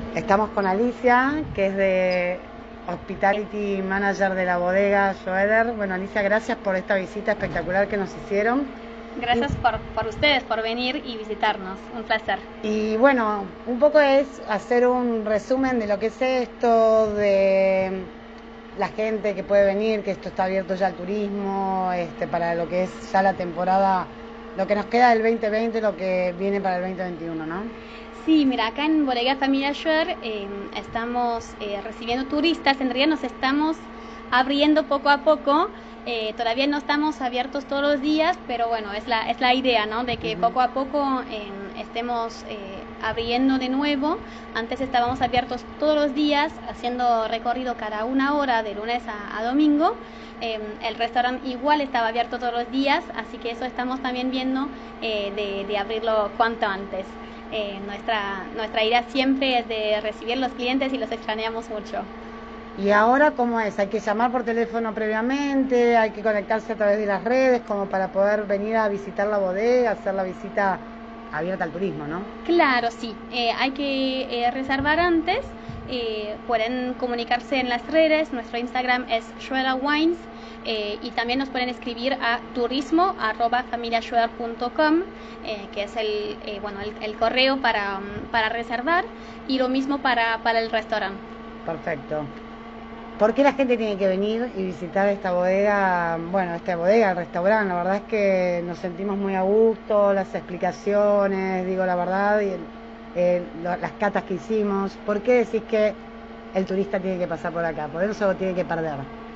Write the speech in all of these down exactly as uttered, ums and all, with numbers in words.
Estamos con Alicia, que es de Hospitality Manager de la bodega Schroeder. Bueno, Alicia, gracias por esta visita espectacular que nos hicieron. Gracias y, por, por ustedes, por venir y visitarnos. Un placer. Y bueno, un poco es hacer un resumen de lo que es esto, de la gente que puede venir, que esto está abierto ya al turismo, este, para lo que es ya la temporada, lo que nos queda del veinte veinte, lo que viene para el veinte veintiuno, ¿no? Sí, mira, acá en Bodega Familia Schroeder eh, estamos eh, recibiendo turistas. En realidad nos estamos abriendo poco a poco. Eh, todavía no estamos abiertos todos los días, pero bueno, es la, es la idea, ¿no? De que uh-huh. poco a poco eh, estemos eh, abriendo de nuevo. Antes estábamos abiertos todos los días, haciendo recorrido cada una hora de lunes a, a domingo. Eh, el restaurante igual estaba abierto todos los días, así que eso estamos también viendo eh, de, de abrirlo cuanto antes. Eh, nuestra, nuestra idea siempre es de recibir los clientes y los extrañamos mucho. ¿Y ahora cómo es? ¿Hay que llamar por teléfono previamente? ¿Hay que conectarse a través de las redes como para poder venir a visitar la bodega, hacer la visita abierta al turismo, ¿no? Claro, sí. Eh, hay que eh, reservar antes. Eh, pueden comunicarse en las redes. Nuestro Instagram es Schroeder Wines. Eh, y también nos pueden escribir a turismo arroba familia schroeder punto com, eh, que es el, eh, bueno, el, el correo para, para reservar, y lo mismo para, para el restaurante. Perfecto. ¿Por qué la gente tiene que venir y visitar esta bodega? Bueno, esta bodega, el restaurante, la verdad es que nos sentimos muy a gusto, las explicaciones, digo la verdad, y el, eh, lo, las catas que hicimos. ¿Por qué decís que el turista tiene que pasar por acá? ¿Por eso lo tiene que perder?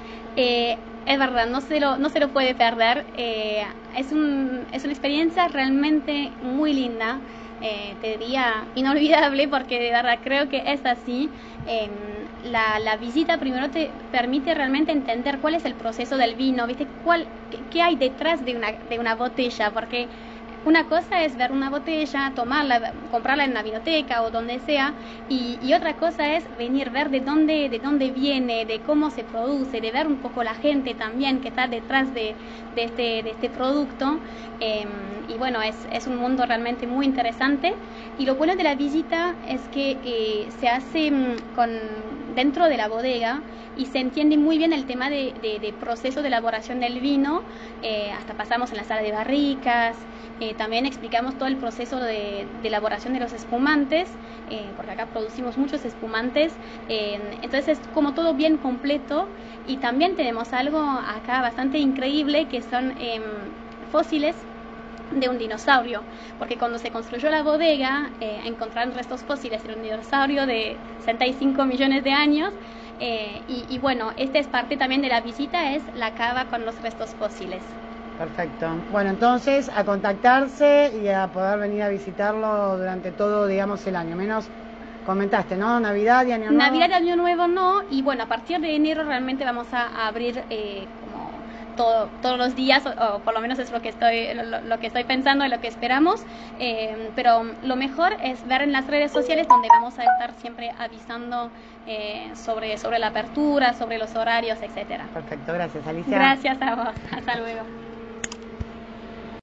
Eh, es verdad, no se lo, no se lo puede perder. Eh, es, un, es una experiencia realmente muy linda. Eh, te diría inolvidable, porque de verdad creo que es así. Eh, la, la visita primero te permite realmente entender cuál es el proceso del vino, ¿viste? ¿Cuál, qué, qué hay detrás de una, de una botella? Porque una cosa es ver una botella, tomarla, comprarla en una vinoteca o donde sea, y, y otra cosa es venir, ver de dónde, de dónde viene, de cómo se produce, de ver un poco la gente también que está detrás de, de, este, de este producto. Eh, y bueno, es, es un mundo realmente muy interesante. Y lo bueno de la visita es que eh, se hace con, dentro de la bodega, y se entiende muy bien el tema de, de, de proceso de elaboración del vino. Eh, hasta pasamos en la sala de barricas. Eh, también explicamos todo el proceso de, de elaboración de los espumantes, eh, porque acá producimos muchos espumantes. Eh, entonces es como todo bien completo. Y también tenemos algo acá bastante increíble, que son eh, fósiles de un dinosaurio, porque cuando se construyó la bodega eh, encontraron restos fósiles de un dinosaurio de sesenta y cinco millones de años. Eh, y, y bueno, esta es parte también de la visita, es la cava con los restos fósiles. Perfecto. Bueno, entonces a contactarse y a poder venir a visitarlo durante todo, digamos, el año. Menos comentaste, ¿no? Navidad y Año Nuevo. Navidad y Año Nuevo no, y bueno, a partir de enero realmente vamos a, a abrir eh, como todo, todos los días, o, o por lo menos es lo que estoy, lo, lo que estoy pensando y lo que esperamos. Eh, pero lo mejor es ver en las redes sociales, donde vamos a estar siempre avisando eh, sobre, sobre la apertura, sobre los horarios, etcétera. Perfecto, gracias, Alicia. Gracias a vos, hasta luego.